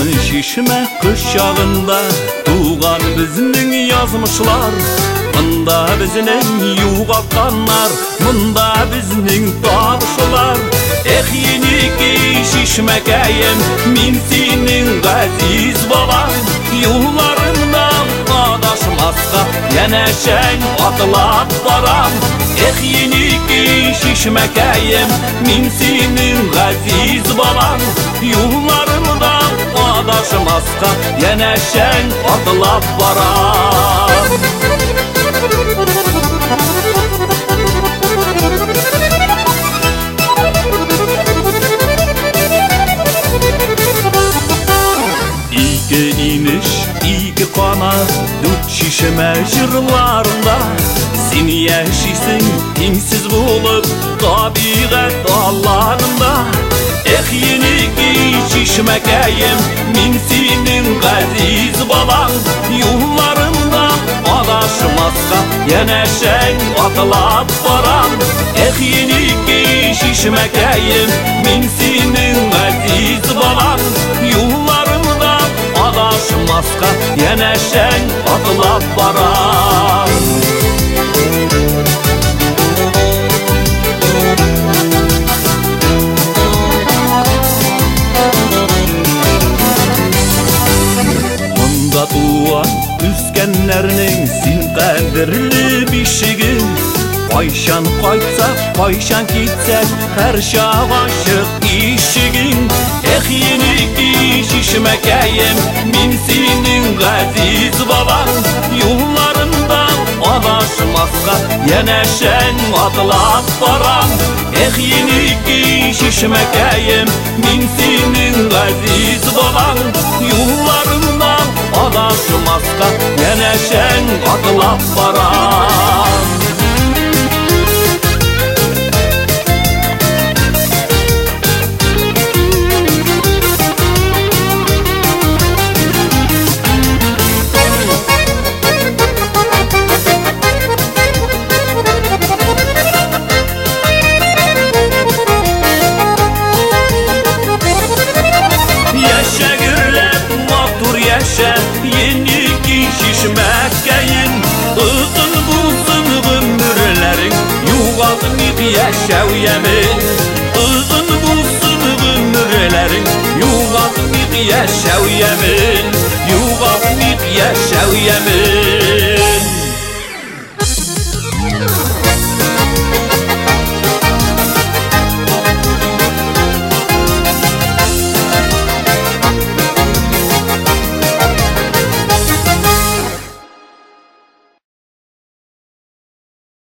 Алтын шишме құшағында туған біздің язмышлар. Мұнда біздің юғалқанар, мұнда біздің табышылар. Енекей шишмекейім, мен сенің ғазиз балаң. Юларымнан адашмасқа янәшәң атылап барам. Енекей шишмекейім, мен сенің ғазиз балаң. Юларымнан адашмасқа янәшәң атылап барам. Игі қана дүт шишіме жырларында. Сен яшисің теңсіз болып табиғат алларында. Енекей шишмекейім, мен сенің ғазиз балаң. Юларымдан адашмасқа янәшәң атылап барам. Енекей шишмекейім, мен сенің ғазиз балаң. Юларымдан адашмасқа янәшәң атылап барам. Мұнда туған үскәннәрнең син қадірлі бишігін. Қайшан қайтсақ, қайшан кетсәк, әр шақ ашық ишігін. Енекей шишмекейім, мен сенің ғазиз балаң. Юларымдан адашмасқа янәшәң атылап барам. Енекей шишмекейім, мен сенің ғазиз балаң. Юларымдан адашмасқа янәшәң атылап барам. Енекей шишмекейім, ұзын болсын ғұмірлерің, юғалтмиқ яшәу емін. Ұзын болсын ғұмірлерің, юғалтмиқ яшәу емін.